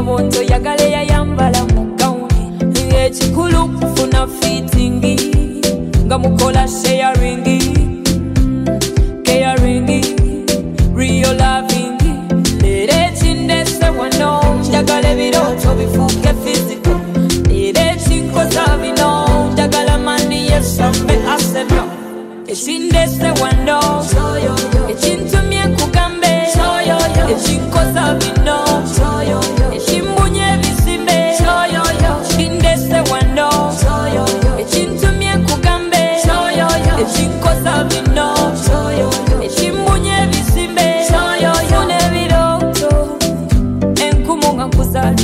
Nabonto yagale yayambala mu gauni ekikulu kufuna fitting nga mukola sharing caring real loving lere chindese wano njagala biroto bifuke physical lere chinkoza bino njagala mani yesambe asebyo chindese wano echintumye kugambe echinkoza bino echimbunye bisimbe chindese wano echintumye kugambe echinkoza bino echimbunye bisimbe fune biroto enkumunga nkuzali